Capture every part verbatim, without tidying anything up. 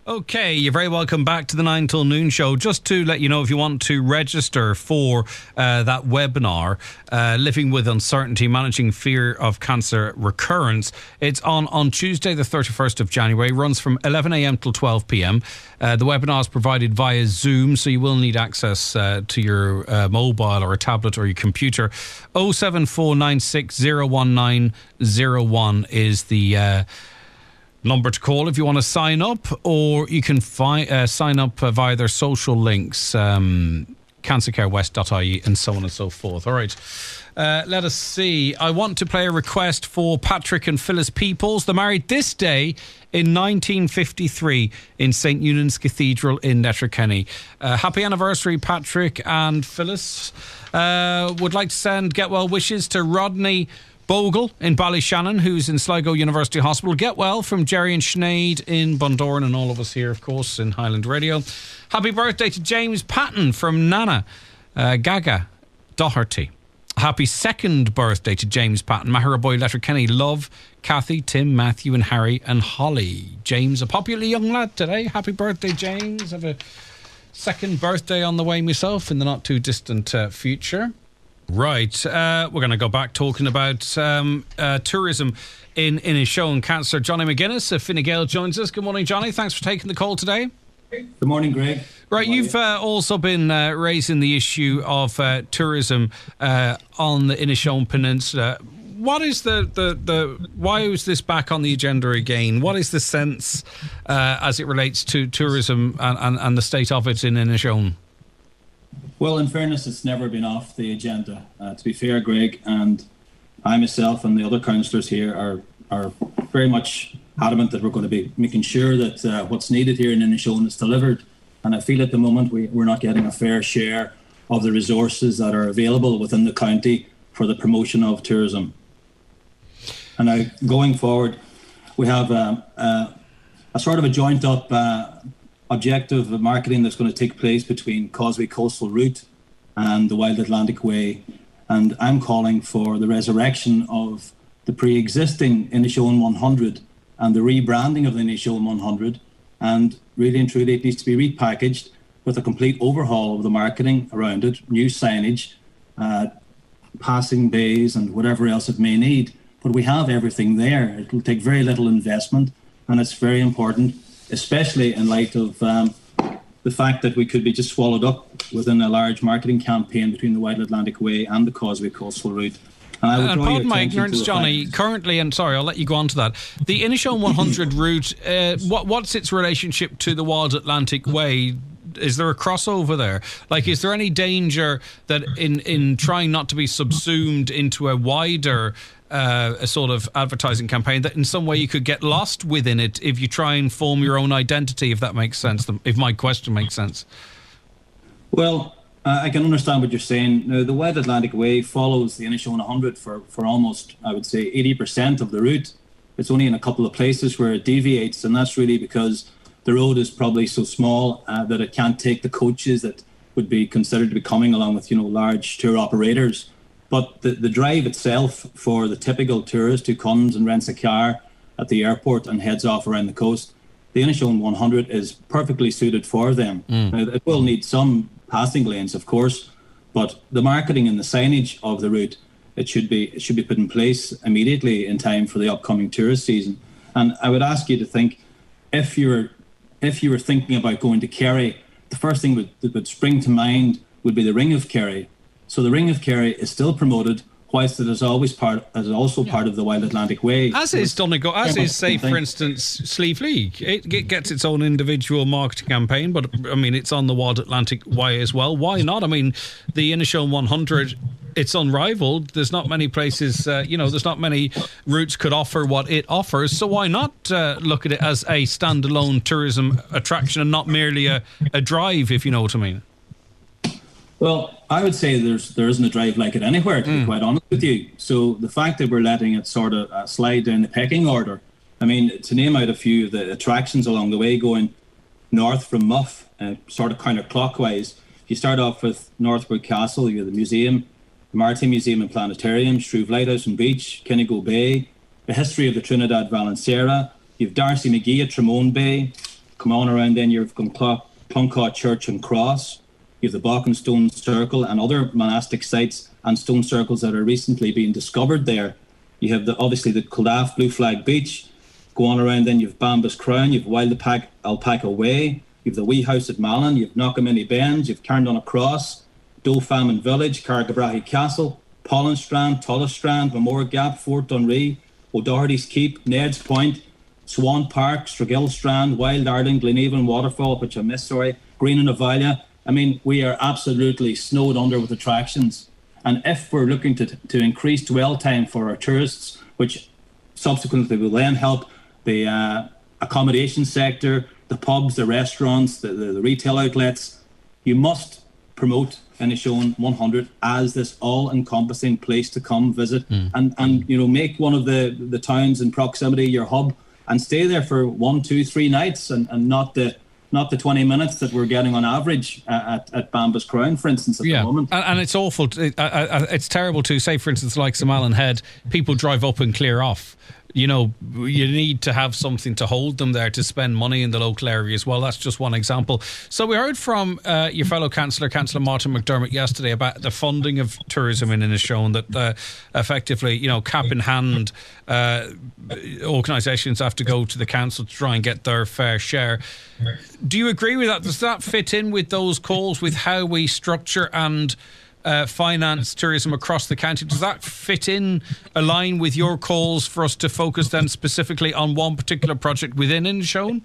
Okay, you're very welcome back to the nine till noon show. Just to let you know, if you want to register for uh, that webinar, uh, Living with Uncertainty, Managing Fear of Cancer Recurrence, it's on, on Tuesday, the thirty-first of January, runs from eleven a.m. till twelve p.m. Uh, the webinar is provided via Zoom, so you will need access uh, to your uh, mobile or a tablet or your computer. oh seven four nine six oh one nine oh one is the... Uh, number to call if you want to sign up, or you can fi- uh, sign up uh, via their social links, um, cancercarewest dot I E and so on and so forth. All right, uh, let us see. I want to play a request for Patrick and Phyllis Peoples. They're married this day in nineteen fifty-three in Saint Eunan's Cathedral in Letterkenny. Uh, happy anniversary, Patrick and Phyllis. Uh, would like to send get well wishes to Rodney Bogle in Ballyshannon, who's in Sligo University Hospital. Get well from Jerry and Sinead in Bundoran, and all of us here, of course, in Highland Radio. Happy birthday to James Patton from Nana, uh, Gaga Doherty. Happy second birthday to James Patton, Maharaboy Letterkenny. Love, Kathy, Tim, Matthew and Harry and Holly. James, a popular young lad today. Happy birthday, James. Have a second birthday on the way myself in the not too distant uh, future. Right, uh, we're going to go back talking about um, uh, tourism in, in his show on cancer. Johnny McGuinness of Fine Gael joins us. Good morning, Johnny. Thanks for taking the call today. Good morning, Greg. Right, you've uh, also been uh, raising the issue of uh, tourism uh, on the Inishowen Peninsula. What is the, the, the why is this back on the agenda again? What is the sense uh, as it relates to tourism and, and, and the state of it in Inishowen? Well, in fairness, it's never been off the agenda. Uh, to be fair, Greg, and I myself and the other councillors here are are very much adamant that we're going to be making sure that uh, what's needed here in Inishowen is delivered. And I feel at the moment we, we're not getting a fair share of the resources that are available within the county for the promotion of tourism. And now, going forward, we have uh, uh, a sort of a joint up uh, objective of marketing that's going to take place between Causeway Coastal Route and the Wild Atlantic Way. And I'm calling for the resurrection of the pre-existing Inishowen one hundred and the rebranding of the Inishowen one hundred. And really and truly, it needs to be repackaged with a complete overhaul of the marketing around it, new signage, uh, passing bays and whatever else it may need. But we have everything there. It will take very little investment, and it's very important, especially in light of um, the fact that we could be just swallowed up within a large marketing campaign between the Wild Atlantic Way and the Causeway Coastal Route. And I would uh, draw pardon your my attention ignorance, to the Johnny, fact- currently, and sorry, I'll let you go on to that, the Inishowen one hundred route, uh, what, what's its relationship to the Wild Atlantic Way? Is there a crossover there? Like, is there any danger that in, in trying not to be subsumed into a wider uh, a sort of advertising campaign, that in some way you could get lost within it if you try and form your own identity, if that makes sense, if my question makes sense? Well, uh, I can understand what you're saying. Now, the Wild Atlantic Way follows the Inishowen one hundred for, for almost, I would say, eighty percent of the route. It's only in a couple of places where it deviates, and that's really because the road is probably so small uh, that it can't take the coaches that would be considered to be coming along with, you know, large tour operators. But the, the drive itself for the typical tourist who comes and rents a car at the airport and heads off around the coast, the Inishowen one hundred is perfectly suited for them. Mm. Now, it will need some passing lanes, of course, but the marketing and the signage of the route, it should be it should be put in place immediately in time for the upcoming tourist season. And I would ask you to think, if you're if you were thinking about going to Kerry, the first thing would, that would spring to mind would be the Ring of Kerry. So the Ring of Kerry is still promoted, whilst it is always part, is also yeah. part of the Wild Atlantic Way. As so is Donegal, as is, say, for instance, Slieve League. It, it gets its own individual marketing campaign, but I mean, it's on the Wild Atlantic Way as well. Why not? I mean, the Inishowen one hundred, it's unrivaled. There's not many places, uh, you know, there's not many routes could offer what it offers. So why not uh, look at it as a standalone tourism attraction and not merely a, a drive, if you know what I mean? Well, I would say there's there isn't a drive like it anywhere, to mm. be quite honest with you. So the fact that we're letting it sort of uh, slide down the pecking order, I mean, to name out a few of the attractions along the way, going north from Muff, uh, sort of counterclockwise, you start off with Northwood Castle, you have the museum, the Maritime Museum and Planetarium, Shrove Lighthouse and Beach, Kinnigo Bay, the history of the Trinidad Valancera, you have Darcy McGee at Tremone Bay, come on around then, you've Cloncaw Church and Cross, you have the Baucan Stone Circle and other monastic sites and stone circles that are recently being discovered there. You have the obviously the Kildare Blue Flag Beach. Go on around then, you have Bambas Crown, you have Wild Alpaca, Alpaca Way, you have the Wee House at Malin, you have Knockamany Bends, you have Carndonagh Cross, Dofamon Village, Cargabrahy Castle, Pollenstrand, Tullestrand, Memorial Gap, Fort Dunree, O'Doherty's Keep, Ned's Point, Swan Park, Stragill Strand, Wild Ireland, Gleneven Waterfall, which I missed, sorry, Green and Avalia. I mean, we are absolutely snowed under with attractions. And if we're looking to to increase dwell time for our tourists, which subsequently will then help the uh, accommodation sector, the pubs, the restaurants, the, the, the retail outlets, you must promote Inishowen one hundred as this all-encompassing place to come visit mm. and, and you know make one of the, the towns in proximity your hub and stay there for one, two, three nights and, and not the not the twenty minutes that we're getting on average at, at Bambas Crown, for instance, at yeah. the moment. And, and it's awful. To, uh, uh, it's terrible to say, for instance, like Malin Head, people drive up and clear off. You know, you need to have something to hold them there to spend money in the local area as well. That's just one example. So we heard from uh, your fellow councillor, Councillor Martin McDermott, yesterday about the funding of tourism in Inishowen, that uh, effectively, you know, cap in hand, uh, organisations have to go to the council to try and get their fair share. Do you agree with that? Does that fit in with those calls with how we structure and Uh, finance tourism across the county? Does that fit in, align with your calls for us to focus then specifically on one particular project within Inishowen?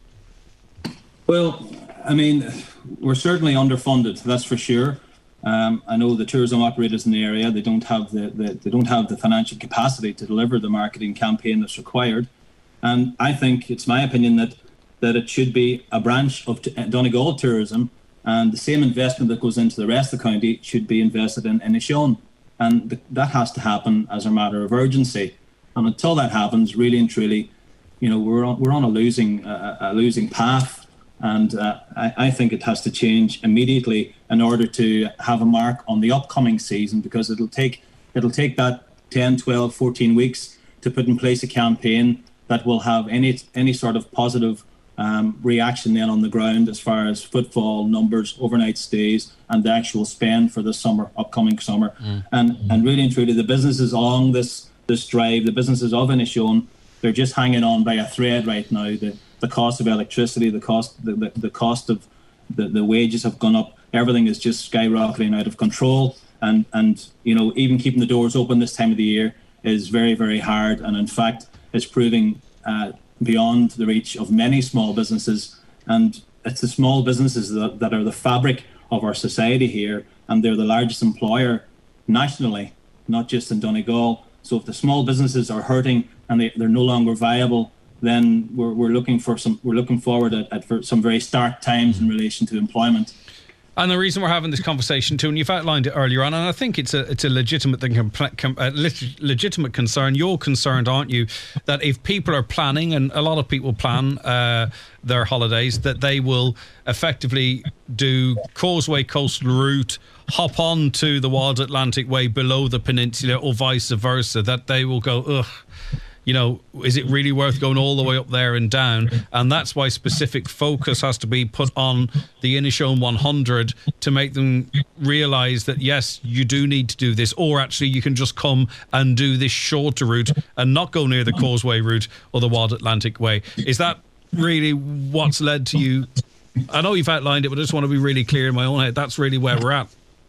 Well, I mean, we're certainly underfunded, that's for sure. Um, I know the tourism operators in the area, they don't have the, the they don't have the financial capacity to deliver the marketing campaign that's required. And I think it's my opinion that that it should be a branch of t- Donegal tourism. And the same investment that goes into the rest of the county should be invested in Inishowen. And th- that has to happen as a matter of urgency. And until that happens, really and truly, you know, we're on, we're on a losing uh, a losing path. And uh, I, I think it has to change immediately in order to have a mark on the upcoming season, because it'll take it'll take that ten, twelve, fourteen weeks to put in place a campaign that will have any any sort of positive Um, reaction then on the ground as far as footfall numbers, overnight stays, and the actual spend for the summer, upcoming summer. Mm. And and really and truly, the businesses along this this drive, the businesses of Inishowen, they're just hanging on by a thread right now. The the cost of electricity, the cost the, the, the cost of the, the wages have gone up. Everything is just skyrocketing out of control. And and you know, even keeping the doors open this time of the year is very, very hard. And in fact, it's proving uh, beyond the reach of many small businesses. And it's the small businesses that, that are the fabric of our society here, and they're the largest employer nationally, not just in Donegal. So if the small businesses are hurting and they, they're no longer viable, then we're, we're looking for some we're looking forward at, at for some very stark times in relation to employment. And the reason we're having this conversation too, and you've outlined it earlier on, and I think it's a it's a legitimate thing, a legitimate concern. You're concerned, aren't you, that if people are planning, and a lot of people plan uh, their holidays, that they will effectively do Causeway Coastal Route, hop on to the Wild Atlantic Way below the peninsula, or vice versa, that they will go, ugh, you know, is it really worth going all the way up there and down? And that's why specific focus has to be put on the Inishowen one hundred to make them realise that, yes, you do need to do this, or actually you can just come and do this shorter route and not go near the Causeway route or the Wild Atlantic Way. Is that really what's led to you? I know you've outlined it, but I just want to be really clear in my own head. That's really where we're at.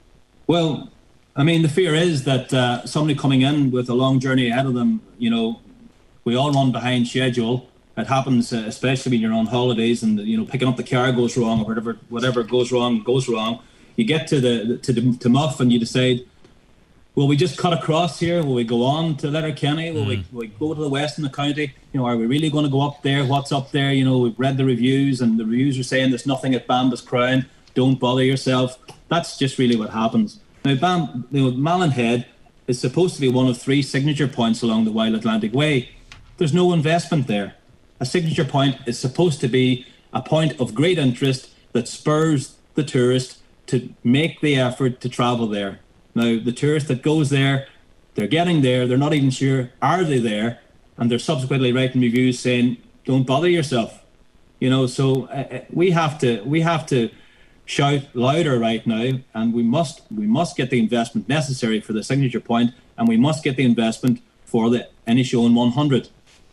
Well, I mean, the fear is that uh, somebody coming in with a long journey ahead of them, you know, we all run behind schedule. It happens, uh, especially when you're on holidays and, you know, picking up the car goes wrong, or whatever, whatever goes wrong, goes wrong. You get to the to the to Muff and you decide, will we just cut across here? Will we go on to Letterkenny? Will, mm. we, will we go to the west in the county? You know, are we really going to go up there? What's up there? You know, we've read the reviews, and the reviews are saying there's nothing at Bambas Crown. Don't bother yourself. That's just really what happens. Now, Bam, you know, Malin Head is supposed to be one of three signature points along the Wild Atlantic Way. There's no investment there. A signature point is supposed to be a point of great interest that spurs the tourist to make the effort to travel there. Now, the tourist that goes there, they're getting there, they're not even sure, are they there? And they're subsequently writing reviews saying, don't bother yourself. You know, so uh, we have to we have to shout louder right now, and we must we must get the investment necessary for the signature point, and we must get the investment for the Inishowen one hundred.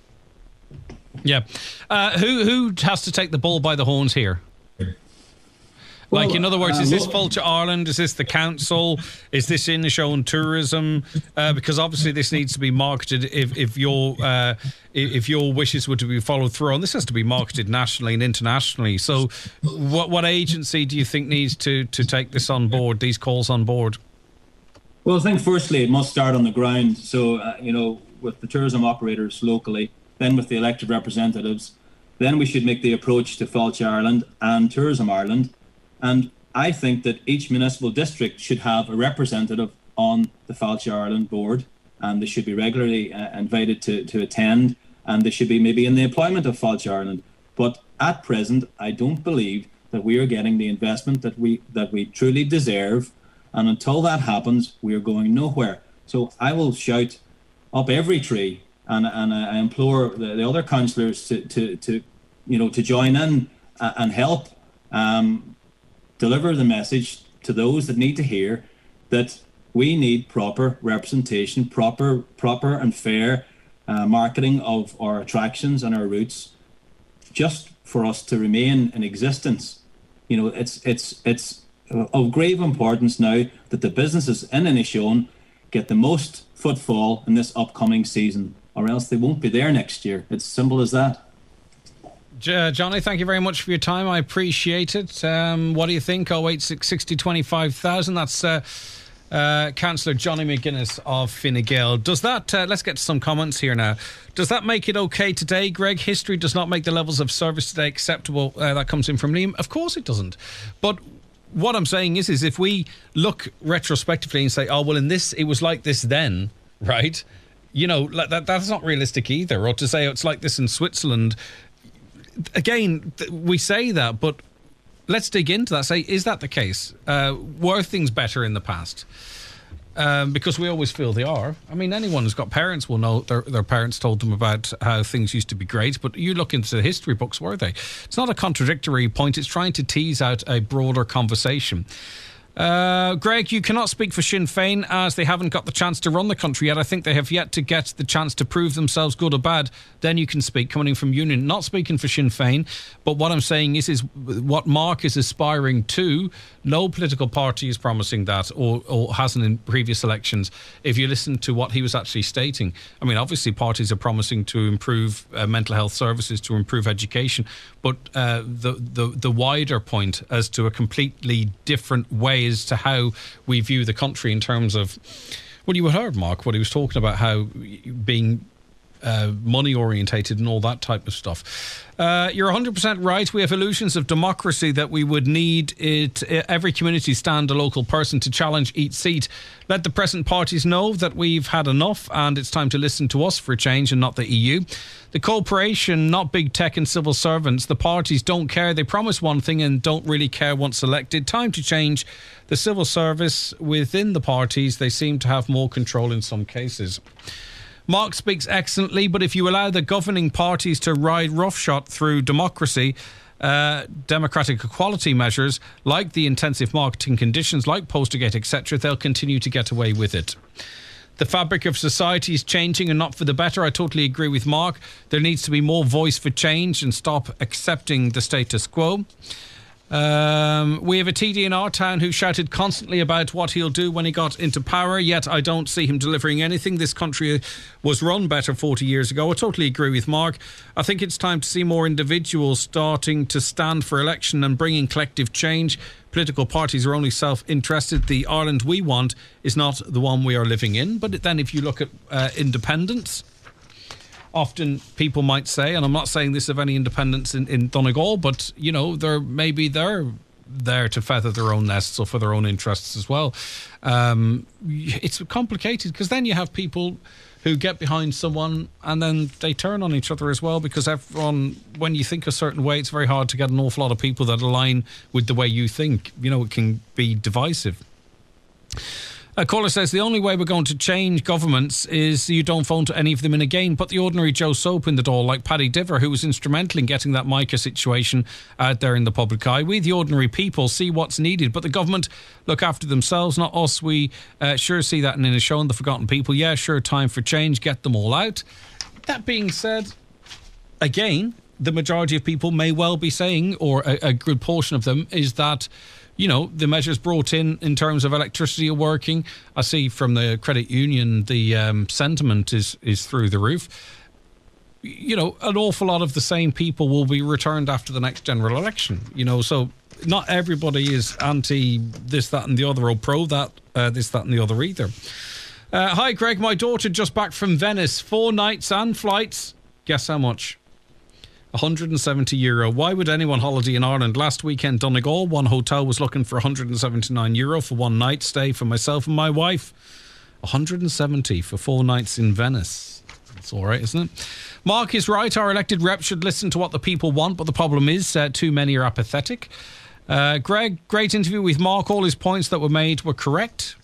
Yeah, uh, who who has to take the bull by the horns here? Like, Well, in other words, uh, is this look- Fáilte Ireland? Is this the council? Is this Inishowen Tourism? Uh, because obviously this needs to be marketed if, if your uh, if if your wishes were to be followed through. And this has to be marketed nationally and internationally. So what what agency do you think needs to, to take this on board, these calls on board? Well, I think firstly it must start on the ground. So, uh, you know, with the tourism operators locally, then with the elected representatives, then we should make the approach to Fáilte Ireland and Tourism Ireland. And I think that each municipal district should have a representative on the Fáilte Ireland board, and they should be regularly uh, invited to, to attend, and they should be maybe in the employment of Fáilte Ireland. But at present, I don't believe that we are getting the investment that we that we truly deserve. And until that happens, we are going nowhere. So I will shout up every tree, and and I implore the, the other councillors to, to to you know to join in uh, and help um, deliver the message to those that need to hear that we need proper representation, proper proper and fair uh, marketing of our attractions and our routes, just for us to remain in existence. You know, it's it's it's of grave importance now that the businesses in Inishowen get the most footfall in this upcoming season, or else they won't be there next year. It's as simple as that. J- Johnny, thank you very much for your time. I appreciate it. Um, what do you think? oh eight six sixty twenty-five thousand. That's uh, uh, Councillor Johnny McGuinness of Fine Gael. Does that, uh, let's get to some comments here now. Does that make it okay today, Greg? History does not make the levels of service today acceptable. Uh, that comes in from Liam. Of course it doesn't. But what I'm saying is, is if we look retrospectively and say, oh, well, in this, it was like this then, right? You know, that that's not realistic either. Or to say oh, it's like this in Switzerland. Again, th- we say that, but let's dig into that. Say, is that the case? Uh, were things better in the past? Um, because we always feel they are. I mean, anyone who's got parents will know their, their parents told them about how things used to be great, but you look into the history books, were they? It's not a contradictory point. It's trying to tease out a broader conversation. Uh, Greg, you cannot speak for Sinn Féin as they haven't got the chance to run the country yet. I think they have yet to get the chance to prove themselves good or bad. Then you can speak, coming from Union. Not speaking for Sinn Féin, but what I'm saying is, is what Mark is aspiring to. No political party is promising that, or, or hasn't in previous elections. If you listen to what he was actually stating, I mean, obviously parties are promising to improve uh, mental health services, to improve education, but uh, the, the the wider point as to a completely different way as to how we view the country in terms of, well, you heard Mark what he was talking about, how being uh, money orientated and all that type of stuff. Uh, you're one hundred percent right. We have illusions of democracy that we would need it, every community stand a local person to challenge each seat. Let the present parties know that we've had enough and it's time to listen to us for a change and not the E U. The corporation, not big tech and civil servants. The parties don't care. They promise one thing and don't really care once elected. Time to change the civil service within the parties. They seem to have more control in some cases. Mark speaks excellently, but if you allow the governing parties to ride roughshod through democracy, uh, democratic equality measures, like the intensive marketing conditions, like Postergate, et cetera, they'll continue to get away with it. The fabric of society is changing and not for the better. I totally agree with Mark. There needs to be more voice for change and stop accepting the status quo. Um, we have a T D in our town who shouted constantly about what he'll do when he got into power, yet I don't see him delivering anything. This country was run better forty years ago. I totally agree with Mark. I think it's time to see more individuals starting to stand for election and bringing collective change. Political parties are only self-interested. The Ireland we want is not the one we are living in. But then if you look at uh, independence, often people might say, and I'm not saying this of any independents in, in Donegal, but, you know, they're maybe they're there to feather their own nests or for their own interests as well. Um, it's complicated because then you have people who get behind someone and then they turn on each other as well, because everyone, when you think a certain way, it's very hard to get an awful lot of people that align with the way you think. You know, it can be divisive. A caller says the only way we're going to change governments is you don't vote any of them in again. Put the ordinary Joe Soap in the door, like Paddy Diver, who was instrumental in getting that Micah situation out there in the public eye. We, the ordinary people, see what's needed, but the government look after themselves, not us. We uh, sure see that in a show on the Forgotten People. Yeah, sure, time for change. Get them all out. That being said, again, the majority of people may well be saying, or a, a good portion of them, is that, you know, the measures brought in in terms of electricity are working. I see from the credit union the um, sentiment is, is through the roof. You know, an awful lot of the same people will be returned after the next general election. You know, so not everybody is anti this, that and the other, or pro that, uh, this, that and the other either. Uh, hi, Greg. My daughter just back from Venice. Four nights and flights. Guess how much? one hundred seventy euro. Why would anyone holiday in Ireland? Last weekend, Donegal, one hotel was looking for one hundred seventy-nine euro for one night stay for myself and my wife. one hundred seventy for four nights in Venice. That's all right, isn't it? Mark is right. Our elected reps should listen to what the people want, but the problem is uh, too many are apathetic. Uh, Greg, great interview with Mark. All his points that were made were correct.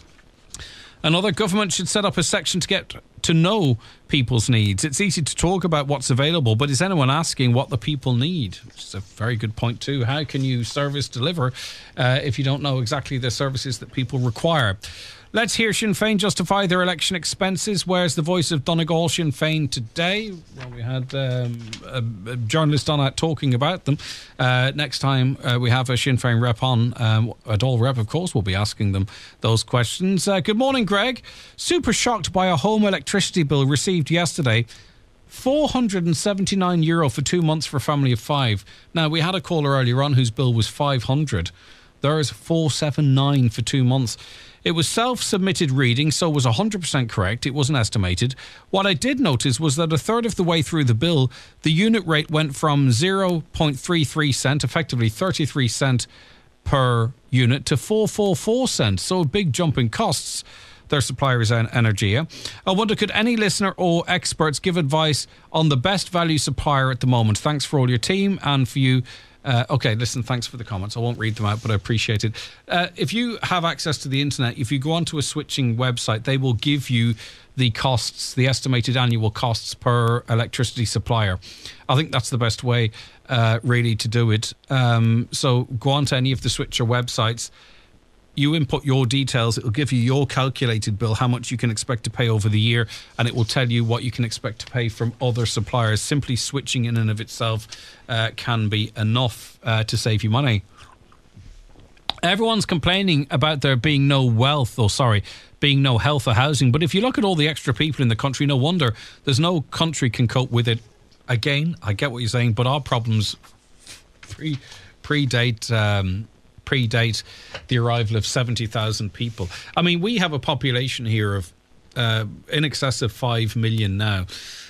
Another government should set up a section to get to know people's needs. It's easy to talk about what's available, but is anyone asking what the people need? Which is a very good point too. How can you service deliver uh, if you don't know exactly the services that people require? Let's hear Sinn Féin justify their election expenses. Where's the voice of Donegal Sinn Féin today? Well, we had um, a, a journalist on out talking about them. Uh, next time uh, we have a Sinn Féin rep on, um, a Dáil rep, of course, we'll be asking them those questions. Uh, good morning, Greg. Super shocked by a home electricity bill received yesterday. four hundred seventy-nine euro for two months for a family of five. Now, we had a caller earlier on whose bill was five hundred. There's four hundred seventy-nine for two months. It was self-submitted reading, so it was one hundred percent correct. It wasn't estimated. What I did notice was that a third of the way through the bill, the unit rate went from zero point three three cent, effectively thirty-three cent per unit, to four point four four cents. So a big jump in costs. Their supplier is Energia. I wonder, could any listener or experts give advice on the best value supplier at the moment? Thanks for all your team and for you. Uh, okay, listen, thanks for the comments. I won't read them out, but I appreciate it. Uh, if you have access to the internet, if you go onto a switching website, they will give you the costs, the estimated annual costs per electricity supplier. I think that's the best way, uh, really, to do it. Um, so go on to any of the switcher websites. You input your details, it'll give you your calculated bill, how much you can expect to pay over the year, and it will tell you what you can expect to pay from other suppliers. Simply switching in and of itself uh, can be enough uh, to save you money. Everyone's complaining about there being no wealth, or sorry, being no health or housing, but if you look at all the extra people in the country, no wonder there's no country can cope with it. Again, I get what you're saying, but our problems pre predate... Um, predate the arrival of seventy thousand people. I mean, we have a population here of uh, in excess of five million now.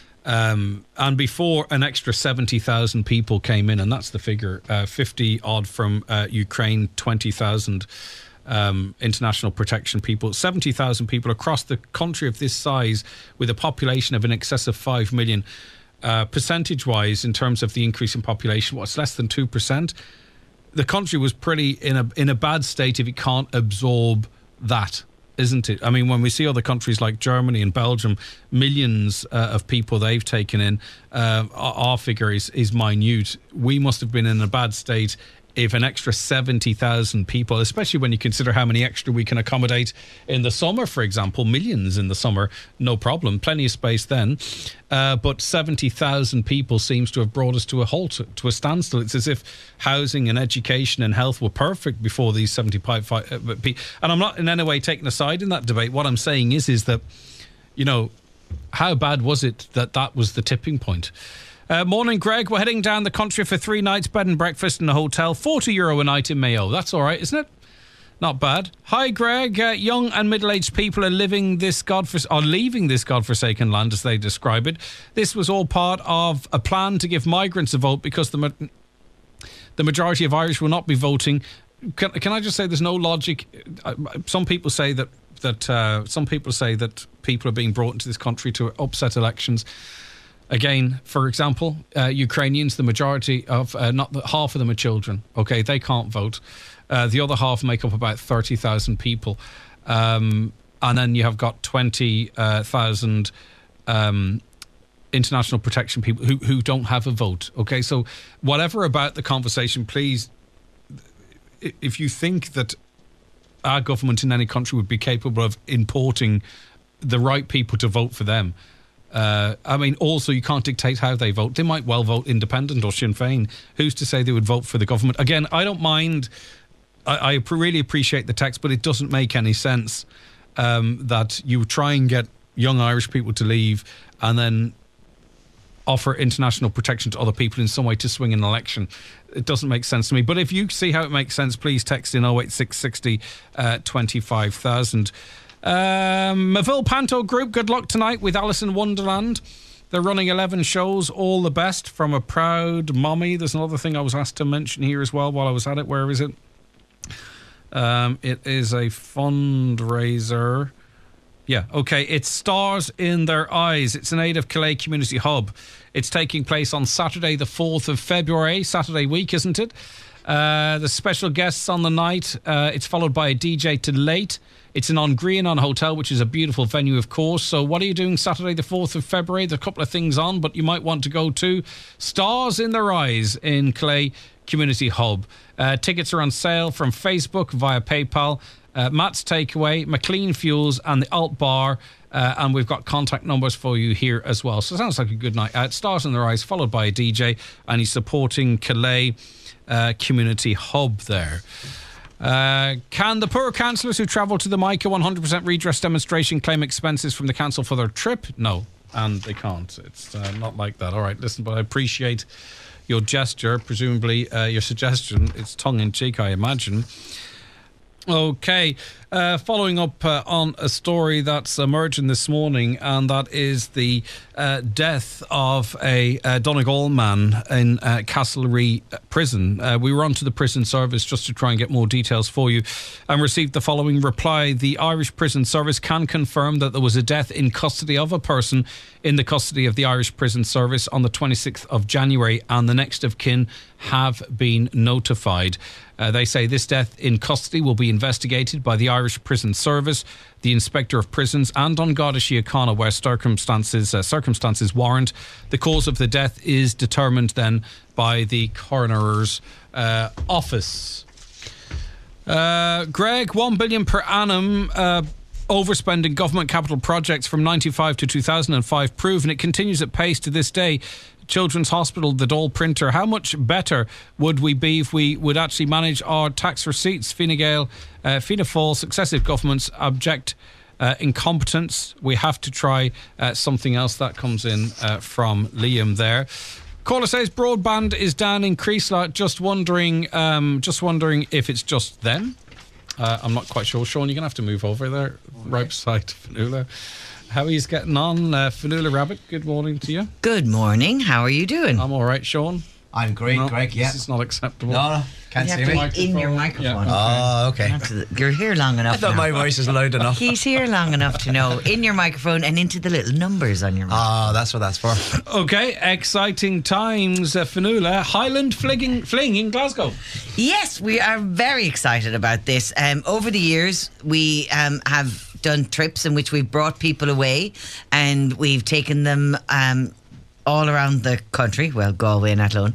Um, and before, an extra seventy thousand people came in, and that's the figure, uh, fifty odd from uh, Ukraine, twenty thousand um, international protection people, seventy thousand people across the country of this size with a population of in excess of five million. Uh, percentage-wise, in terms of the increase in population, what's less than two percent? The country was pretty in a in a bad state if it can't absorb that, isn't it? I mean, when we see other countries like Germany and Belgium, millions uh, of people they've taken in, uh, our, our figure is, is minute. We must have been in a bad state if an extra seventy thousand people, especially when you consider how many extra we can accommodate in the summer, for example, millions in the summer, no problem, plenty of space then. Uh, but seventy thousand people seems to have brought us to a halt, to a standstill. It's as if housing and education and health were perfect before these seventy-five people. And I'm not in any way taking a side in that debate. What I'm saying is, is that, you know, how bad was it that that was the tipping point? Uh, morning, Greg. We're heading down the country for three nights, bed and breakfast in a hotel. forty euro a night in Mayo. That's all right, isn't it? Not bad. Hi, Greg. Uh, young and middle-aged people are living this godfors- are leaving this godforsaken land, as they describe it. This was all part of a plan to give migrants a vote because the ma- the majority of Irish will not be voting. Can, can I just say there's no logic? Uh, some people say that that uh, some people say that people are being brought into this country to upset elections. Again, for example, uh, Ukrainians, the majority of, uh, not the, half of them are children. Okay, they can't vote. Uh, the other half make up about thirty thousand people. Um, and then you have got twenty thousand um, international protection people who, who don't have a vote. Okay, so whatever about the conversation, please, if you think that our government in any country would be capable of importing the right people to vote for them, uh, I mean, also you can't dictate how they vote. They might well vote independent or Sinn Féin. Who's to say they would vote for the government? Again, I don't mind. I, I really appreciate the text, but it doesn't make any sense um, that you try and get young Irish people to leave and then offer international protection to other people in some way to swing an election. It doesn't make sense to me. But if you see how it makes sense, please text in oh eight six sixty uh, twenty-five thousand. Um, Maville Panto Group, good luck tonight with Alice in Wonderland. They're running eleven shows. All the best from a proud mommy. There's another thing I was asked to mention here as well while I was at it. Where is it? Um, it is a fundraiser. Yeah, okay. It's Stars in Their Eyes. It's an aid of Calais Community Hub. It's taking place on Saturday, the fourth of February. Saturday week, isn't it? Uh, the special guests on the night. Uh, it's followed by a D J to late. It's in On Grianon Hotel, which is a beautiful venue, of course. So what are you doing Saturday, the fourth of February? There's a couple of things on, but you might want to go to Stars in Their Eyes in Calais Community Hub. Uh, tickets are on sale from Facebook via PayPal. Uh, Matt's Takeaway, McLean Fuels and the Alt Bar. Uh, and we've got contact numbers for you here as well. So it sounds like a good night out. Stars in Their Eyes, followed by a D J. And he's supporting Calais uh, Community Hub there. Uh, can the poor councillors who travel to the Mica one hundred percent redress demonstration claim expenses from the council for their trip? No, and they can't. It's uh, not like that. All right, listen, but I appreciate your gesture, presumably uh, your suggestion. It's tongue-in-cheek, I imagine. Okay, uh, following up uh, on a story that's emerging this morning, and that is the uh, death of a uh, Donegal man in uh, Castlereagh prison. Uh, we were on to the prison service just to try and get more details for you and received the following reply. The Irish Prison Service can confirm that there was a death in custody of a person in the custody of the Irish Prison Service on the twenty-sixth of January, and the next of kin have been notified. Uh, they say this death in custody will be investigated by the Irish Prison Service, the Inspector of Prisons, and An Garda Síochána where circumstances uh, circumstances warrant. The cause of the death is determined then by the coroner's uh, office. Uh, Greg, one billion per annum. Uh, Overspending government capital projects from ninety-five to two thousand five proven. It continues at pace to this day. Children's Hospital, the Dole printer. How much better would we be if we would actually manage our tax receipts? Fine Gael, uh, Fianna Fáil, successive governments abject uh, incompetence. We have to try uh, something else. That comes in uh, from Liam there. Caller says broadband is down in Creeslough. Just wondering, um, just wondering if it's just them. Uh, I'm not quite sure. Sean, you're going to have to move over there, okay. Right beside Fionnuala. How he's getting on, uh, Fionnuala Rabbit, good morning to you. Good morning. How are you doing? I'm all right, Sean. I'm great, no, Greg, yeah. This is not acceptable. No, no, can't you see have to me. be in your microphone. Yeah. Oh, okay. You're here long enough I thought now. my voice is loud enough. He's here long enough to know. In your microphone and into the little numbers on your microphone. Ah, oh, that's what that's for. Okay, exciting times, uh, Fionnuala. Highland Fling, Fling in Glasgow. Yes, we are very excited about this. Um, over the years, we um, have done trips in which we've brought people away and we've taken them um, all around the country. Well, Galway and Athlone.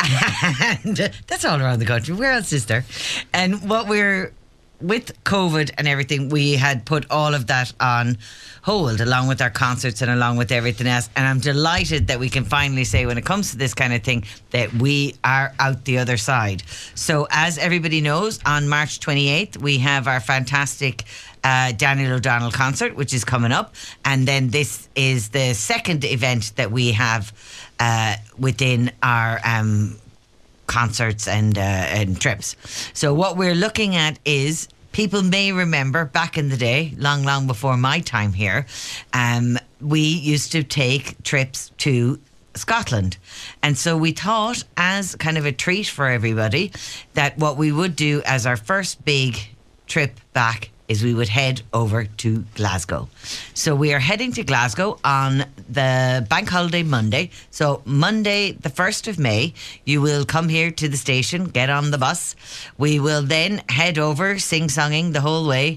And uh, that's all around the country. Where else is there? And what we're... With COVID and everything, we had put all of that on hold, along with our concerts and along with everything else. And I'm delighted that we can finally say, when it comes to this kind of thing, that we are out the other side. So as everybody knows, on March twenty-eighth, we have our fantastic uh, Daniel O'Donnell concert, which is coming up. And then this is the second event that we have uh, within our... Um, concerts and uh, and trips. So what we're looking at is, people may remember back in the day, long, long before my time here, um, we used to take trips to Scotland. And so we thought, as kind of a treat for everybody, that what we would do as our first big trip back is we would head over to Glasgow. So we are heading to Glasgow on the bank holiday Monday. So Monday, the first of May, you will come here to the station, get on the bus. We will then head over, sing-songing the whole way,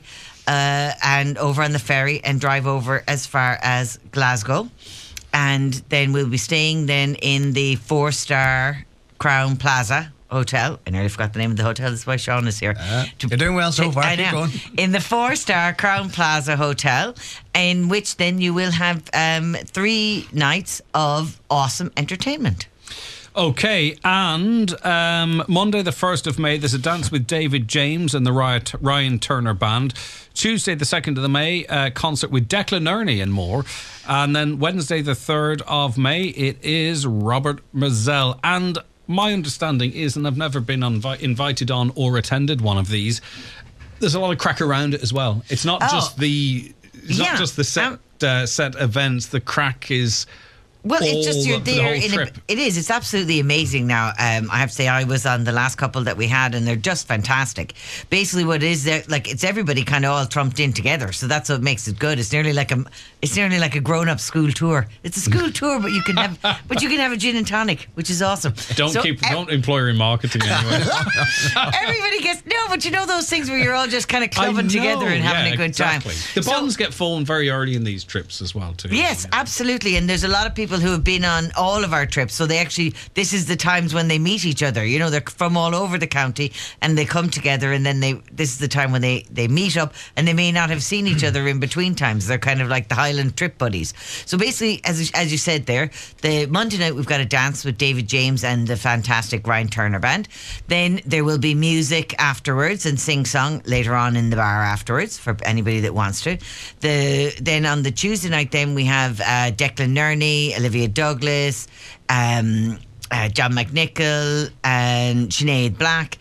uh, and over on the ferry and drive over as far as Glasgow. And then we'll be staying then in the four-star Crown Plaza Hotel. I nearly forgot the name of the hotel. That's why Sean is here. Uh, To- you're doing well so to- far. I Keep know. going. In the four-star Crown Plaza Hotel, in which then you will have um, three nights of awesome entertainment. Okay, and um, Monday the first of May, there's a dance with David James and the Riot, Ryan Turner Band. Tuesday the second of May, a concert with Declan Ernie and more. And then Wednesday the third of May, it is Robert Mazel. And my understanding is, and I've never been unvi- invited on or attended one of these, there's a lot of crack around it as well. It's not Oh. just the it's Yeah. not just the set Um, uh, set events. The crack is Well, it's just all you're of the there. whole In a, trip. it is. It's absolutely amazing. Now, um, I have to say, I was on the last couple that we had, and they're just fantastic. Basically, what it is there, like it's everybody kind of all trumped in together, so that's what makes it good. It's nearly like a, it's nearly like a grown-up school tour. It's a school tour, but you can have, but you can have a gin and tonic, which is awesome. Don't So keep ev- don't employ her in marketing anyway. Everybody gets no, but you know those things where you're all just kind of I clubbing know, together and having yeah, a good exactly. time. The So- bonds get formed very early in these trips as well, too. Yes, absolutely. And there's a lot of people who have been on all of our trips. So they actually, this is the times when they meet each other. You know, they're from all over the county and they come together, and then they, this is the time when they, they meet up, and they may not have seen each other in between times. They're kind of like the Highland trip buddies. So basically, as, as you said there, the Monday night we've got a dance with David James and the fantastic Ryan Turner Band. Then there will be music afterwards and sing song later on in the bar afterwards for anybody that wants to. The then on the Tuesday night, then we have uh, Declan Nerney, Olivia Douglas, um, uh, John McNichol, and Sinead Black,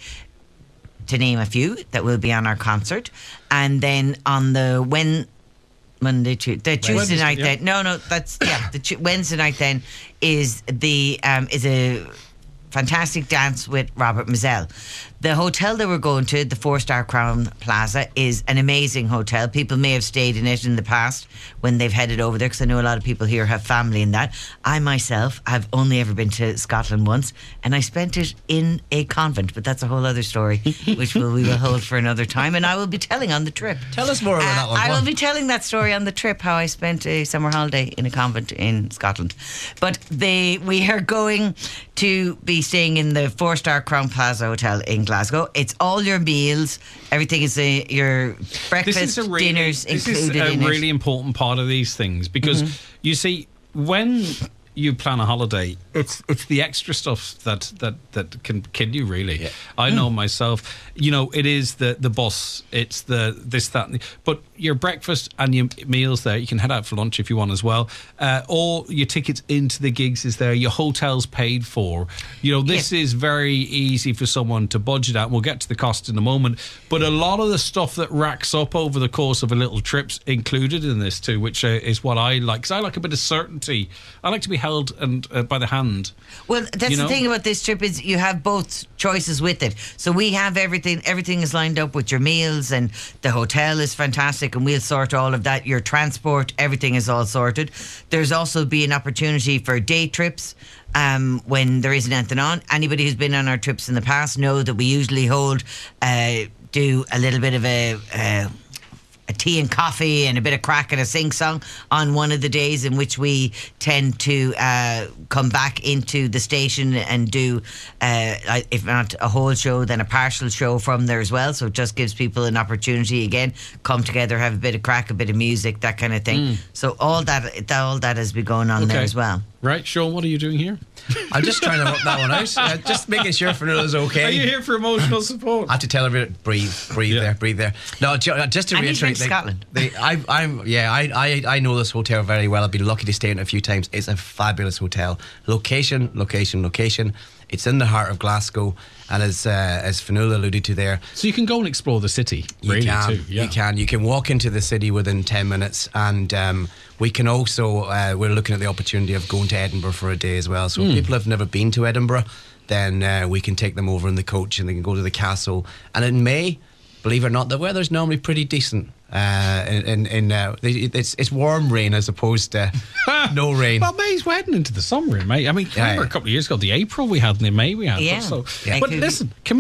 to name a few that will be on our concert. And then on the when Monday, Tuesday, the Tuesday Wednesday, night. yeah. Then no, no, that's yeah. The tu- Wednesday night then is the um, is a fantastic dance with Robert Mazel. The hotel that we're going to, the Four Star Crown Plaza, is an amazing hotel. People may have stayed in it in the past when they've headed over there, because I know a lot of people here have family in that. I myself have only ever been to Scotland once, and I spent it in a convent, but that's a whole other story, which we'll, we will hold for another time, and I will be telling on the trip. Tell us more about Uh, that one. I Go will on. be telling that story on the trip, how I spent a summer holiday in a convent in Scotland. But they, we are going to be staying in the Four Star Crown Plaza Hotel in Glasgow. It's all your meals. Everything is a, your breakfast, This is a really, dinners this included is a in really it. important part of these things, because you see, when you plan a holiday, it's it's the extra stuff that that that can kill you, really. I know myself. You know, it is the the bus, it's the this that, and the, but your breakfast and your meals there. You can head out for lunch if you want as well. Uh, all your tickets into the gigs is there. Your hotel's paid for. You know, this Yeah. is very easy for someone to budget out. We'll get to the cost in a moment, but a lot of the stuff that racks up over the course of a little trip's included in this too, which uh, is what I like. Because I like a bit of certainty. I like to be held and uh, by the hand. Well, that's You know? the thing about this trip, is you have both choices with it. So we have everything. Everything is lined up with your meals, and the hotel is fantastic, and we'll sort all of that. Your transport, everything is all sorted. There's also be an opportunity for day trips. Um, when there isn't anything on, anybody who's been on our trips in the past know that we usually hold, uh, do a little bit of a. Uh, a tea and coffee and a bit of crack and a sing-song on one of the days, in which we tend to uh, come back into the station and do, uh, if not a whole show, then a partial show from there as well. So it just gives people an opportunity, again, come together, have a bit of crack, a bit of music, that kind of thing. So all that, all that has been going on there as well. Right, Sean, what are you doing here? I'm just trying to work that one out. Uh, just making sure Fionnuala's okay. Are you here for emotional support? I have to tell everybody, breathe, breathe Yeah. there, breathe there. No, ju- uh, just to And he's reiterate, from Scotland. the, I, I'm yeah, I, I, I know this hotel very well. I've been lucky to stay in it a few times. It's a fabulous hotel. Location, location, location. It's in the heart of Glasgow, and as uh, as Fionnuala alluded to there, So you can go and explore the city, you really, can, too. Yeah. you can, you can walk into the city within ten minutes, and um, we can also uh, we're looking at the opportunity of going to Edinburgh for a day as well. So if people have never been to Edinburgh, then uh, we can take them over in the coach, and they can go to the castle. And in May, believe it or not, the weather's normally pretty decent. Uh, in in, in uh, it's it's warm rain as opposed to no rain. Well, May's wedding into the summer, mate. I mean, Yeah, remember yeah. a couple of years ago, the April we had and the May we had. Yeah. So, Yeah. but Could- listen, come here.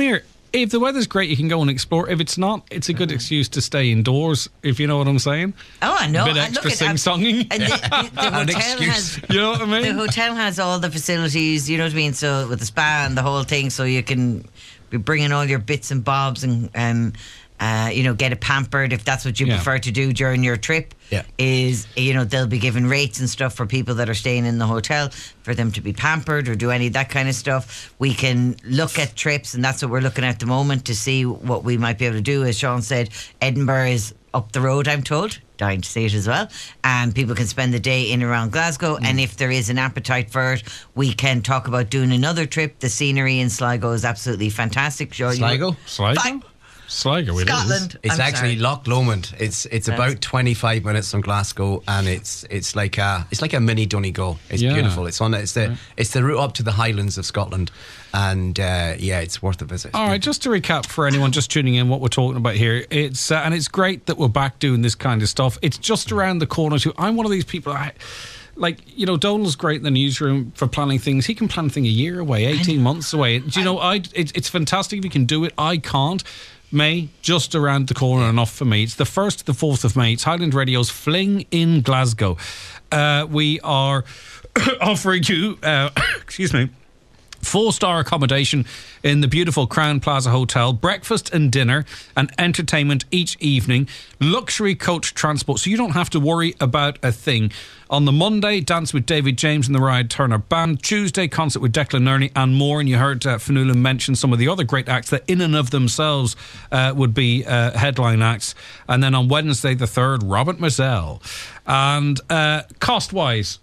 if the weather's great, you can go and explore. If it's not, it's a good excuse to stay indoors, if you know what I'm saying. Oh, I know. A bit And extra look at- sing-songing. And the, the, the An hotel excuse. has... You know what I mean? The hotel has all the facilities, you know what I mean? So with the spa and the whole thing, so you can be bringing all your bits and bobs and, um, uh, you know, get it pampered if that's what you Yeah. prefer to do during your trip. Yeah. Is, you know, they'll be giving rates and stuff for people that are staying in the hotel for them to be pampered or do any of that kind of stuff. We can look at trips, and that's what we're looking at at the moment to see what we might be able to do. As Sean said, Edinburgh is up the road, I'm told. Dying to see it as well. And people can spend the day in around Glasgow. Mm. And if there is an appetite for it, we can talk about doing another trip. The scenery in Sligo is absolutely fantastic. Sure, you- Sligo? Sligo? Fine. Sligo, it is. Scotland. It's I'm actually sorry. Loch Lomond. It's it's That's- about twenty-five minutes from Glasgow, and it's it's like a it's like a mini Donegal. It's Yeah. beautiful. It's on it's the it's the route up to the Highlands of Scotland, and uh, yeah, it's worth a visit. All right, just to recap for anyone just tuning in, what we're talking about here, it's uh, and it's great that we're back doing this kind of stuff. It's just around the corner too. I'm one of these people. I, like, you know, Donald's great in the newsroom for planning things. He can plan a thing a year away, eighteen months away. Do you know, I it, it's fantastic if you can do it. I can't. May, just around the corner enough for me. It's the first to the fourth of May. It's Highland Radio's Fling in Glasgow. Uh, we are offering you, uh, excuse me, four-star accommodation in the beautiful Crown Plaza Hotel, breakfast and dinner and entertainment each evening, luxury coach transport, so you don't have to worry about a thing. On the Monday, dance with David James and the Ryan Turner Band. Tuesday, concert with Declan Nerney and more. And you heard uh, Fionnuala mention some of the other great acts that in and of themselves uh, would be uh, headline acts. And then on Wednesday the third, Robert Mazel. And uh, cost-wise...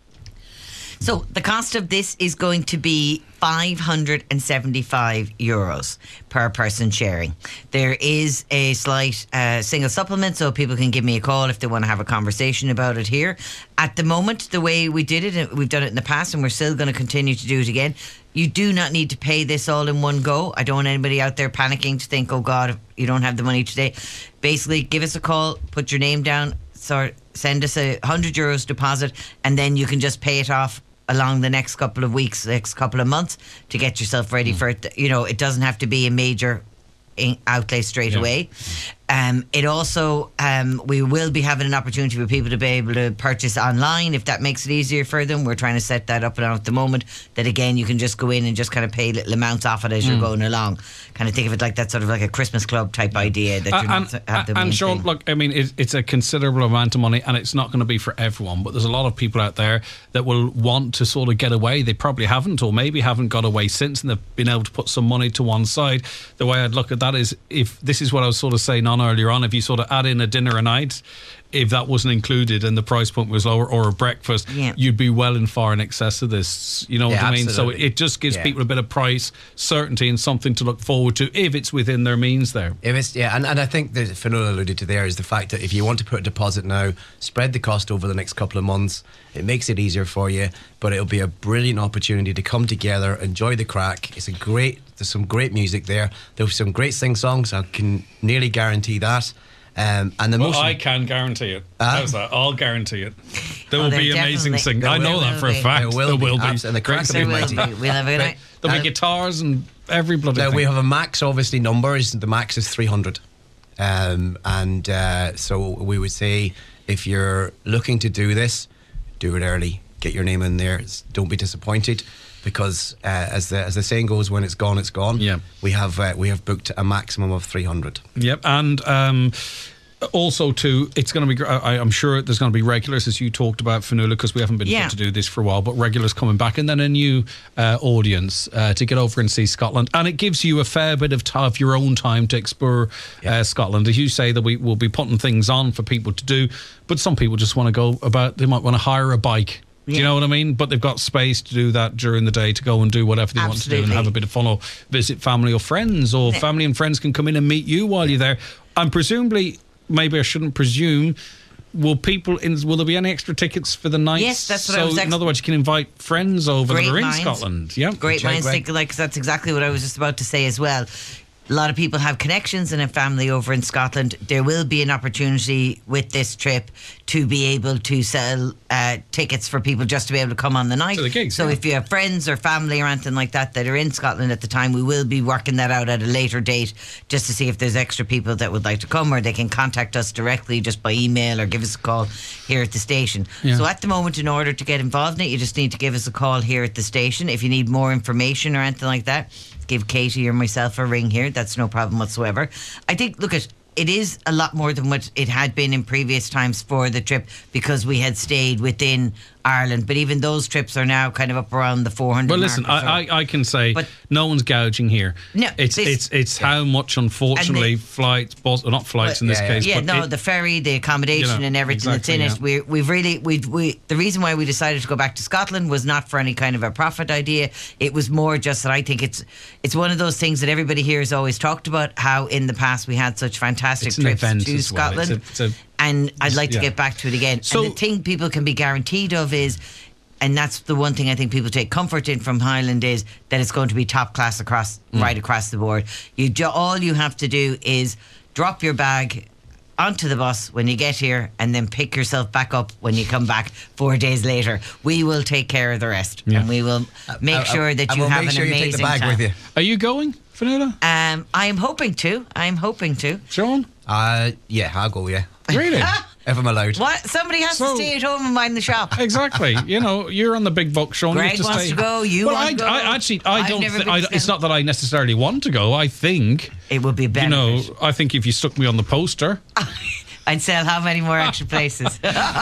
So the cost of this is going to be five hundred seventy-five euros per person sharing. There is a slight uh, single supplement, so people can give me a call if they want to have a conversation about it here. At the moment, the way we did it, we've done it in the past and we're still going to continue to do it again. You do not need to pay this all in one go. I don't want anybody out there panicking to think, oh God, you don't have the money today. Basically, give us a call, put your name down, so send us a one hundred euros deposit, and then you can just pay it off along the next couple of weeks, next couple of months to get yourself ready mm. for it. You know, it doesn't have to be a major outlay straight yeah. away. Um, it also, um, we will be having an opportunity for people to be able to purchase online if that makes it easier for them. We're trying to set that up now at the moment, that again you can just go in and just kind of pay little amounts off it as mm. you're going along. Kind of think of it like that, sort of like a Christmas club type idea that you're uh, not and, have the and Sean, thing. look, I mean, it, it's a considerable amount of money and it's not going to be for everyone, but there's a lot of people out there that will want to sort of get away. They probably haven't, or maybe haven't got away since, and they've been able to put some money to one side. The way I'd look at that is, if this is what I was sort of saying on earlier on, if you sort of add in a dinner a night, if that wasn't included and the price point was lower, or a breakfast, yeah. you'd be well and far in excess of this. You know yeah, what I mean? absolutely. So it just gives yeah. people a bit of price certainty and something to look forward to if it's within their means there. If it's, yeah, and, and I think that Fionnuala alluded to there is the fact that if you want to put a deposit now, spread the cost over the next couple of months. It makes it easier for you, but it'll be a brilliant opportunity to come together, enjoy the crack. It's a great, there's some great music there. There's some great sing-songs, I can nearly guarantee that. Um, and the well, most I can guarantee it. Uh, How's that? I'll guarantee it. There Oh, will there be amazing definitely- singing. there I know will that for a be. fact. There will be, be. abs- and the crack There will be will mighty. be. We'll have a good night. There'll Uh, be guitars and every bloody Now, thing. we have a max, obviously, numbers. The max is three hundred. Um, and uh, so we would say if you're looking to do this, do it early. Get your name in there. Don't be disappointed, because uh, as the as the saying goes, when it's gone, it's gone. Yeah. We have uh, we have booked a maximum of three hundred. Yep, and um, also too, it's going to be. gr- I, I'm sure there's going to be regulars, as you talked about, Fionnuala, because we haven't been Yeah. able to do this for a while. But regulars coming back, and then a new uh, audience uh, to get over and see Scotland, and it gives you a fair bit of, t- of your own time to explore Yeah. uh, Scotland. As you say, that we will be putting things on for people to do, but some people just want to go about. They might want to hire a bike. Do you Yeah. know what I mean? But they've got space to do that during the day, to go and do whatever they want to do and Absolutely. have a bit of fun, or visit family or friends, or Yeah. family and friends can come in and meet you while you're there. And presumably, maybe I shouldn't presume, will people in, will there be any extra tickets for the night? Yes, that's what so I was in ex- other words, you can invite friends over Great that are in minds. Scotland. Yeah, Great Check, minds Greg. think alike, 'cause that's exactly what I was just about to say as well. a lot of people have connections and a family over in Scotland. There will be an opportunity with this trip to be able to sell uh, tickets for people just to be able to come on the night. To the gigs, so yeah. if you have friends or family or anything like that that are in Scotland at the time, we will be working that out at a later date just to see if there's extra people that would like to come, or they can contact us directly just by email or give us a call here at the station. Yeah. So at the moment, in order to get involved in it, you just need to give us a call here at the station. If you need more information or anything like that, give Katie or myself a ring here. That's no problem whatsoever. I think, look, at it is a lot more than what it had been in previous times for the trip, because we had stayed within Ireland. But even those trips are now kind of up around the four hundred. Well, listen, mark or so. I, I, I can say But- no one's gouging here. No, it's this- it's it's how much, unfortunately, And the- flights, bus, or not flights in this Yeah, yeah. case. Yeah, but no, it- the ferry, the accommodation, You know, and everything exactly, that's in yeah. it. We we've really we we the reason why we decided to go back to Scotland was not for any kind of a profit idea. It was more just that I think it's it's one of those things that everybody here has always talked about. How in the past we had such fantastic It's an trips event to as well. Scotland, It's a- it's a- and I'd like to yeah. get back to it again. So- and the thing people can be guaranteed of is. And that's the one thing I think people take comfort in from Highland, is that it's going to be top class across Mm. right across the board. You ju- all you have to do is drop your bag onto the bus when you get here, and then pick yourself back up when you come back four days later. We will take care of the rest, Yeah. and we will make I- I- sure that I you will have make an sure you amazing take the bag time. with you. Are you going, Fionnuala? Um, I am hoping to. I am hoping to. Sean? Uh, yeah, I'll go, yeah. Really? If I'm allowed. What? Somebody has So- to stay at home and mind the shop. Exactly. You know, you're on the big buck, Sean. Greg you have to wants stay. to go, you well, want I, to go. I actually, I I've don't. never thi- been I, to it's them. not that I necessarily want to go. I think, It would be you better. know, I think if you stuck me on the poster, I'd sell how many more extra places?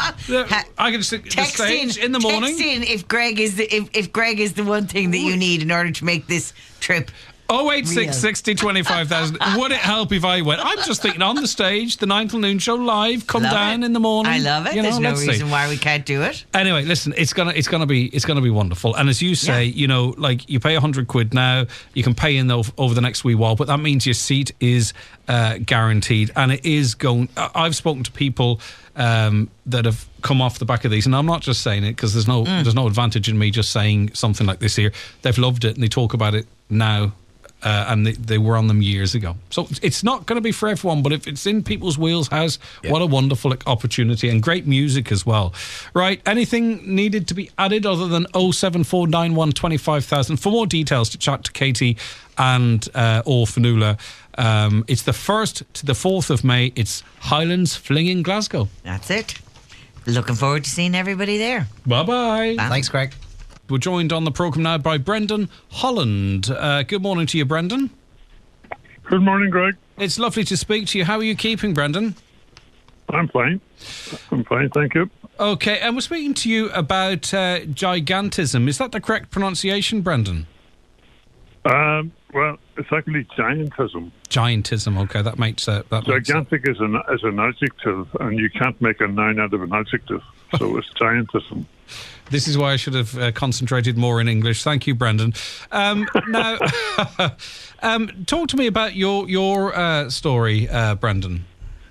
I can stick the Text stage in, in, the morning. Text in if Greg is the if, if Greg is the one thing that you need in order to make this trip. Oh eight six Real. sixty twenty-five thousand. Would it help if I went? I'm just thinking on the stage, the nine till noon show live. Come Love down it. in the morning. I love it. You know, There's no let's see. reason why we can't do it. Anyway, listen, it's gonna it's gonna be it's gonna be wonderful. And as you say, Yeah. you know, like you pay a hundred quid now, you can pay in ov- over the next wee while, but that means your seat is uh, guaranteed, and it is going. I- I've spoken to people um, that have come off the back of these, and I'm not just saying it because there's no Mm. there's no advantage in me just saying something like this here. They've loved it and they talk about it now. Uh, and they, they were on them years ago. So it's not going to be for everyone, but if it's in people's wheelhouse, Yeah. what a wonderful opportunity, and great music as well. Right, anything needed to be added other than oh seven four nine one twenty-five thousand? For more details, to chat to Katie and uh, or Fionnuala, um, it's the first to the fourth of May. It's Highlands Fling in Glasgow. That's it. Looking forward to seeing everybody there. Bye-bye. Bye. Thanks, Greg. We're joined on the programme now by Brendan Holland. Uh, good morning to you, Brendan. Good morning, Greg. It's lovely to speak to you. How are you keeping, Brendan? I'm fine. I'm fine, thank you. Okay, and we're speaking to you about uh, gigantism. Is that the correct pronunciation, Brendan? Um, well, it's actually giantism. Giantism. Okay, that makes uh, that. Makes Gigantic is an is an adjective, and you can't make a noun out of an adjective, so it's giantism. This is why I should have uh, concentrated more in English. Thank you, Brendan. Um, now, um, talk to me about your your uh, story, uh, Brendan.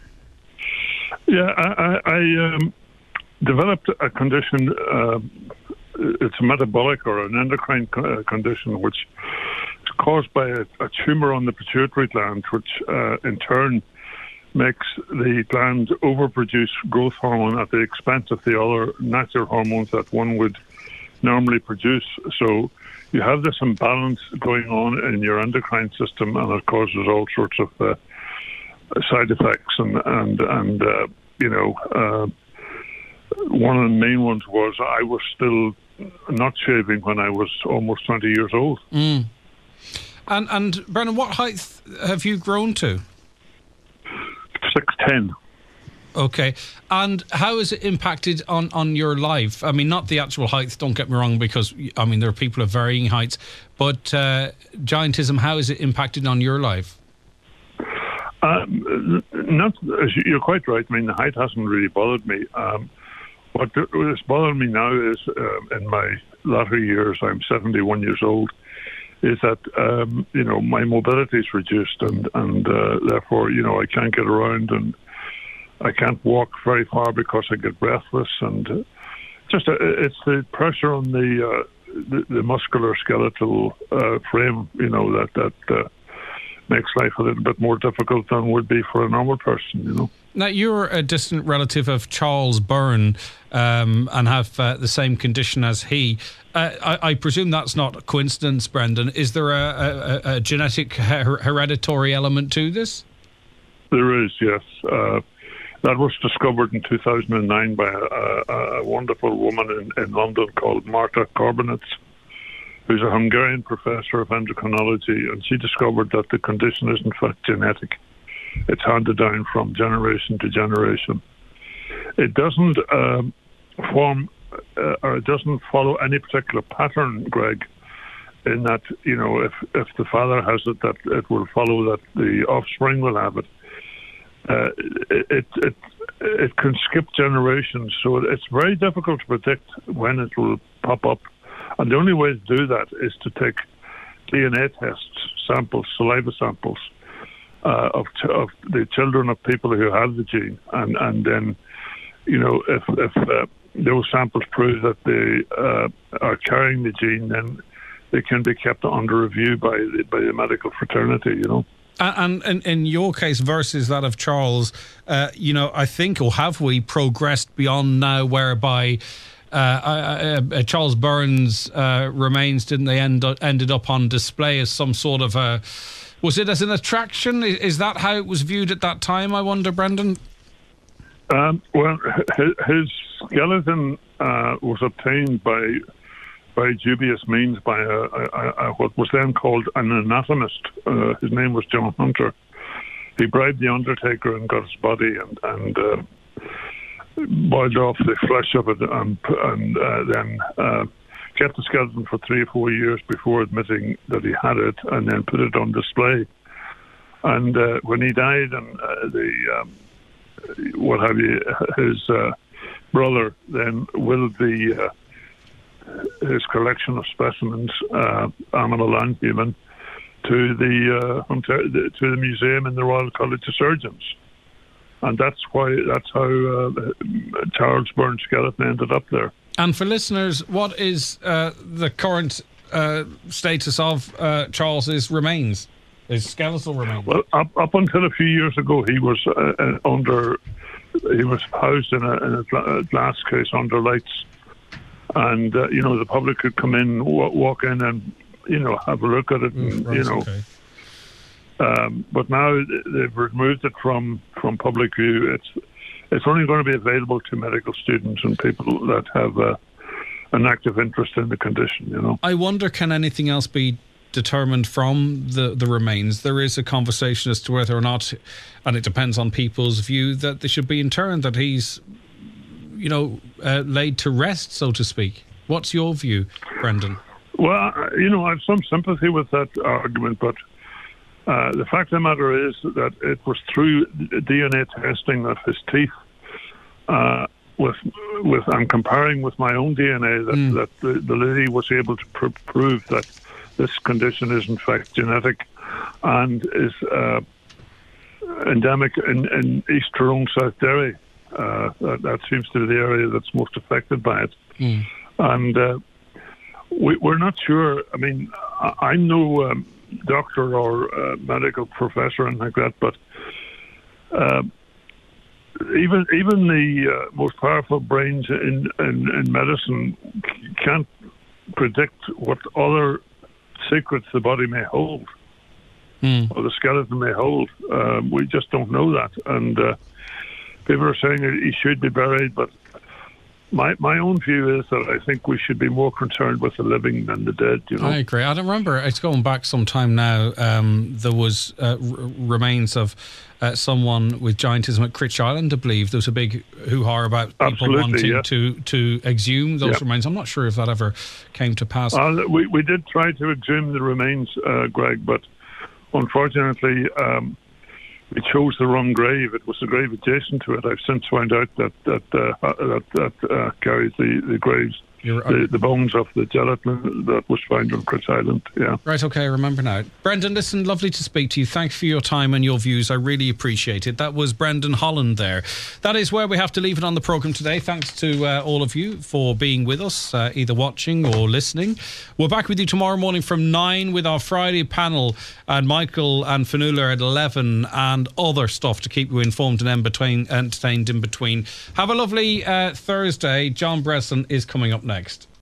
Yeah, I, I, I um, developed a condition. Uh, it's a metabolic or an endocrine co- uh, condition, which is caused by a, a tumor on the pituitary gland, which uh, in turn makes the gland overproduce growth hormone at the expense of the other natural hormones that one would normally produce. So you have this imbalance going on in your endocrine system, and it causes all sorts of uh, side effects. And and and uh, you know, uh, one of the main ones was I was still not shaving when I was almost twenty years old. Mm. And and Brendan, what height have you grown to? six ten. Okay. And how has it impacted on, on your life? I mean, not the actual height, don't get me wrong, because, I mean, there are people of varying heights, but uh, giantism, how has it impacted on your life? Um, not, you're quite right. I mean, the height hasn't really bothered me. Um, what is bothering me now is, uh, in my latter years, I'm seventy-one years old, is that, um, you know, my mobility is reduced, and, and uh, therefore, you know, I can't get around, and I can't walk very far because I get breathless, and uh, just uh, it's the pressure on the uh, the, the muscular skeletal uh, frame, you know, that that uh, makes life a little bit more difficult than would be for a normal person, you know. Now, you're a distant relative of Charles Byrne um, and have uh, the same condition as he. Uh, I, I presume that's not a coincidence, Brendan. Is there a, a, a genetic her- hereditary element to this? There is, yes. Uh, that was discovered in two thousand nine by a, a, a wonderful woman in, in London called Marta Korbinets, who's a Hungarian professor of endocrinology, and she discovered that the condition is in fact genetic. It's handed down from generation to generation. It doesn't um, form, uh, or it doesn't follow any particular pattern, Greg, in that, you know, if, if the father has it, that it will follow that the offspring will have it. Uh, it, it, it, it can skip generations, so it's very difficult to predict when it will pop up. And the only way to do that is to take D N A tests, samples, saliva samples, Uh, of, of the children of people who have the gene, and, and then, you know, if, if uh, those samples prove that they uh, are carrying the gene, then they can be kept under review by the, by the medical fraternity, you know. And, and in your case versus that of Charles, uh, you know, I think, or have we progressed beyond now whereby uh, uh, uh, Charles Byrne's uh, remains, didn't they, end up, ended up on display as some sort of a... Was it as an attraction? Is that how it was viewed at that time, I wonder, Brendan? Um, well, his, his skeleton uh, was obtained by by dubious means by a, a, a, what was then called an anatomist. Uh, his name was John Hunter. He bribed the undertaker and got his body and, and uh, boiled off the flesh of it and, and uh, then... Uh, kept the skeleton for three or four years before admitting that he had it, and then put it on display. And uh, when he died, and uh, the um, what have you, his uh, brother then willed the uh, his collection of specimens, uh, animal and human, to the, uh, to the museum in the Royal College of Surgeons, and that's why that's how uh, Charles Byrne's skeleton ended up there. And for listeners, what is uh, the current uh, status of uh, Charles's remains, his skeletal remains? Well, up, up until a few years ago, he was uh, under, he was housed in a, in a glass case under lights, and uh, you know, the public could come in, walk, walk in, and you know, have a look at it, and, mm, right, you know. Okay. Um, but now they've removed it from, from public view. It's It's only going to be available to medical students and people that have uh, an active interest in the condition, you know. I wonder, can anything else be determined from the, the remains? There is a conversation as to whether or not, and it depends on people's view, that they should be interned, that he's, you know, uh, laid to rest, so to speak. What's your view, Brendan? Well, you know, I have some sympathy with that argument, but Uh, the fact of the matter is that it was through D N A testing of his teeth, uh, with with I'm comparing with my own D N A, that, mm. that the, the lady was able to pr- prove that this condition is in fact genetic and is uh, endemic in, in East Tyrone, South Derry. Uh, that, that seems to be the area that's most affected by it. Mm. And uh, we, we're not sure. I mean, I, I'm no... Um, doctor or uh, medical professor and like that, but uh, even even the uh, most powerful brains in, in, in medicine can't predict what other secrets the body may hold mm. or the skeleton may hold. Uh, we just don't know that, and uh, people are saying he should be buried, but My my own view is that I think we should be more concerned with the living than the dead. You know, I agree. I don't remember. It's going back some time now. Um, there was uh, r- remains of uh, someone with giantism at Critch Island. I believe there was a big hoo-ha about people Absolutely, wanting yeah. to to exhume those yeah. remains. I'm not sure if that ever came to pass. Uh, we we did try to exhume the remains, uh, Greg, but unfortunately. Um, We chose the wrong grave. It was the grave adjacent to it. I've since found out that that uh, that, that uh, carries the, the graves the, the bones of the gelatin that was found on Chris Island. Yeah. Right, okay, I remember now. Brendan, listen, lovely to speak to you. Thanks for your time and your views. I really appreciate it. That was Brendan Holland there. That is where we have to leave it on the programme today. Thanks to uh, all of you for being with us, uh, either watching or listening. We're back with you tomorrow morning from nine with our Friday panel, and Michael and Fanula at eleven, and other stuff to keep you informed and in between, entertained in between. Have a lovely uh, Thursday. John Bresson is coming up next.